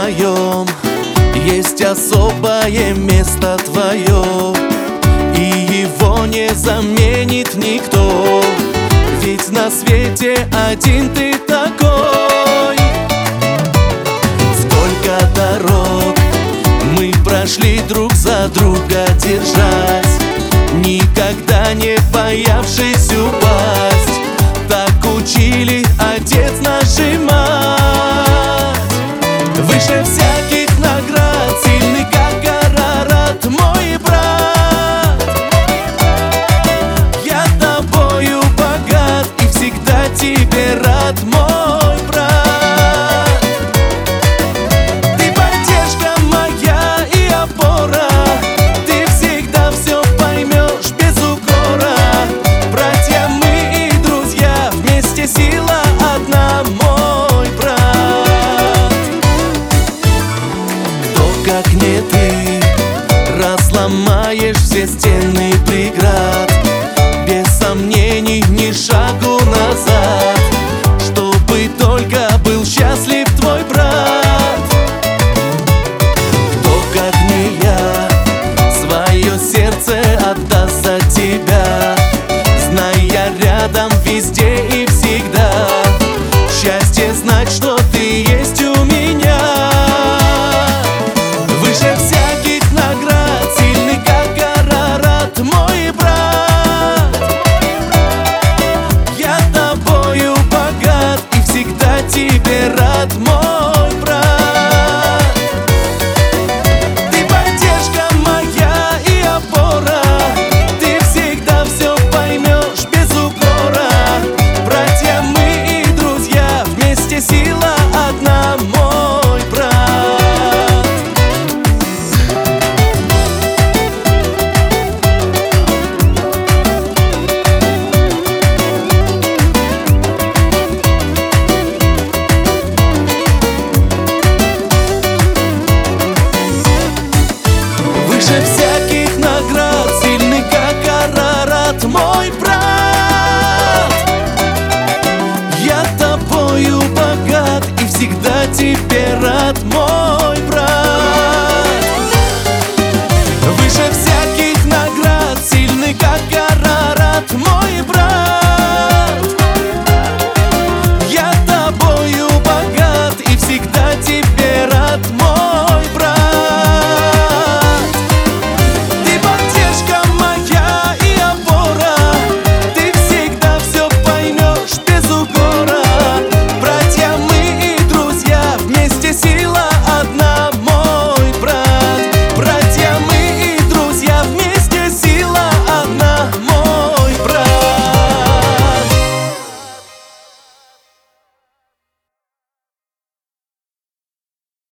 моем есть особое место твое, и его не заменит никто, ведь на свете один ты такой. Сколько дорог мы прошли друг за друга, держась, никогда не боявшись упасть. Так учили отец наш и мать. Выше всяких наград, сильный как Арарат, мой брат. Я тобою богат и всегда тебе рад, мой брат. Ты поддержка моя и опора, ты всегда все поймешь без укора. Братья мы и друзья, вместе сила одна, мой брат. Как не ты разломаешь все стены преград, без сомнений ни шагу назад, чтобы только был счастлив твой брат. Кто, как не я, свое сердце отдаст за тебя, зная рядом везде и всегда. Счастье знать, что ты есть у меня. Выше всяких наград, сильный как Арарат, мой брат. Я тобою богат и всегда тебе рад, мой